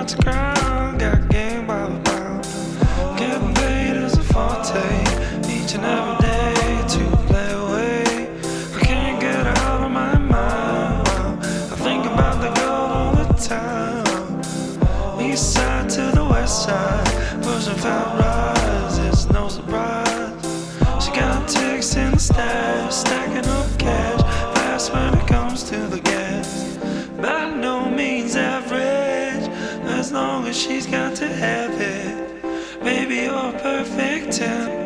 to ground, got game by the pound. Getting paid is a forte, each and every day to play away. I can't get out of my mind. I think about the girl all the time. East side to the west side, pushing fat rides, it's no surprise. She got ticks in the stash, stacking up cash, fast when it comes to the gas. By no means average, as long as she's got to have it. Baby, you're a perfect 10.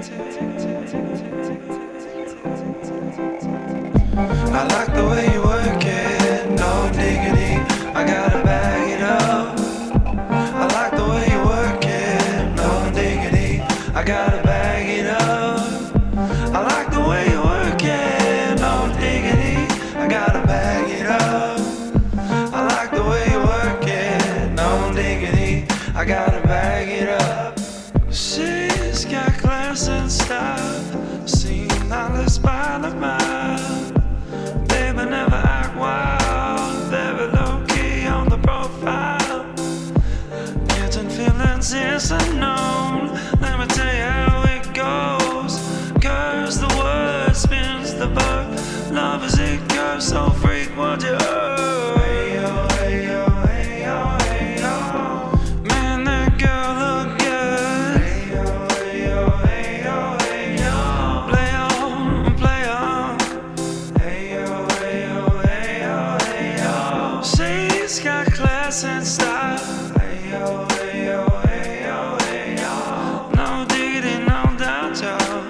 I like the way you work it, no diggity, I gotta bag it up. I like the way you work it, no diggity, I gotta bag it up. I like the way you work it, no diggity, I gotta bag it up. I like the way you work it, no diggity, I gotta bag it up. She's got class and style, seen knowledge by the mile. Baby, never act wild, very low key on the profile. Getting feelings is unknown, let me tell you how it goes. Curves the word, spins the verb, love is it curves, so freak what you heard. Hey yo, hey yo, hey yo, hey yo. Man, that girl look good. Hey yo, hey yo, hey yo, hey yo. Play on, play on. Hey yo, hey yo, hey yo, hey yo. She's got class and style. Hey yo, hey yo, hey yo, hey yo. No diggity, no doubt, y'all.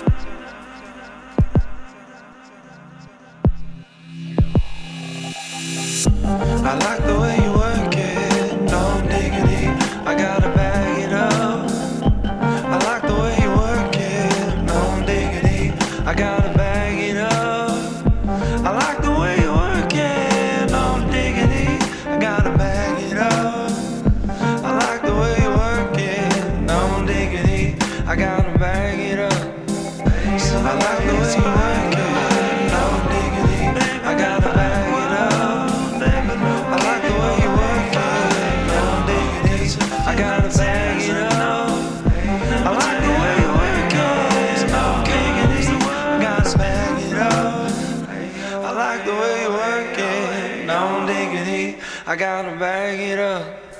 I like the way you work it, no diggity, I gotta bag it up. I like the way you work it, no diggity, I gotta bag it up. I like the way you work it, no diggity, I gotta bag it up. I like the way you work it, no diggity, I gotta bag it up. I like the way you work it, no diggity, I gotta bag it up. I like the way you work it, no diggity, I gotta bag it up. I like the way you work it, no diggity, I gotta bag it up. I like the way you work it, no diggity, I gotta bag it up.